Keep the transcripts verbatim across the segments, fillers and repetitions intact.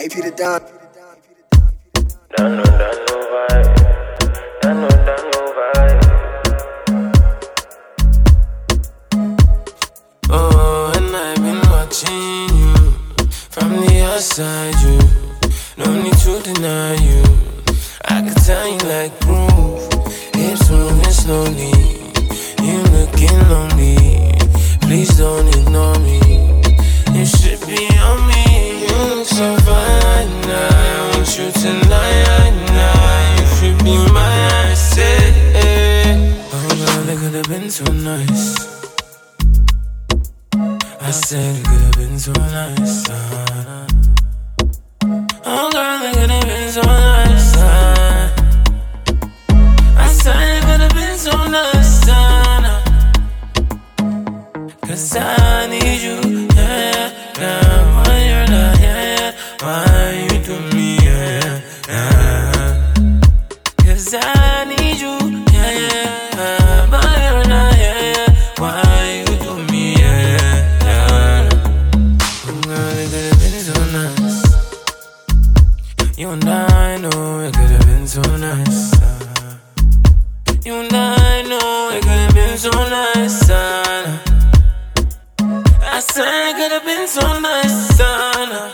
A P the Don. Dano, dano, vibe. Dano, dano, vibe. Oh, and I've been watching you from the outside. You no need to deny you. I can tell you like proof. It's moving slowly. You looking lonely. Please don't ignore me. You should be on me. You look so fine. I want you tonight. You should be mine. I said, oh girl, it could have been so nice. I said it could have been so nice. uh, Oh girl, it could have been so nice. uh, I said it could have been so nice. uh, Cause I need you, yeah, yeah. When you're not, yeah, yeah. Why you do me, yeah, yeah. Cause I need you, yeah, yeah. But you're not, yeah, yeah. Why you do me, yeah, yeah. Oh girl, it could have been so nice. You and I know it could have been so nice. uh, You and I know it could have been so nice. uh, I said it could have been so nice. uh,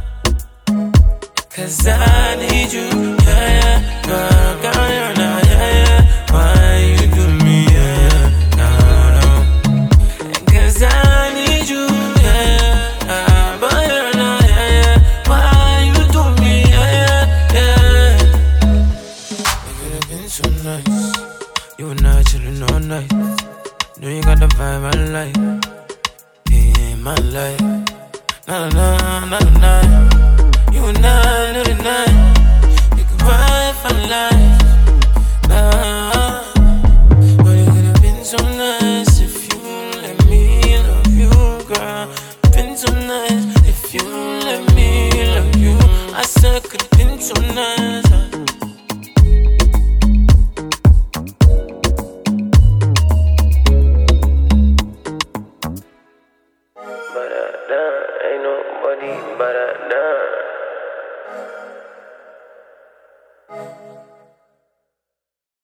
Cause I need you, yeah, yeah. Girl, girl, you're not, yeah, yeah. Why you do me, yeah, yeah. No, no. Cause I need you, yeah, yeah. But you're not, yeah, yeah. Why you do me, yeah, yeah, yeah. It could have been so nice. You and I chillin' all night. Know you got the vibe I like. In my life, nah, nah, nah, nah, nah. You and I know the night. You can ride for life, nah. But it could have been so nice if you let me love you, girl. Been so nice if you let me love you. I said it could have been so nice.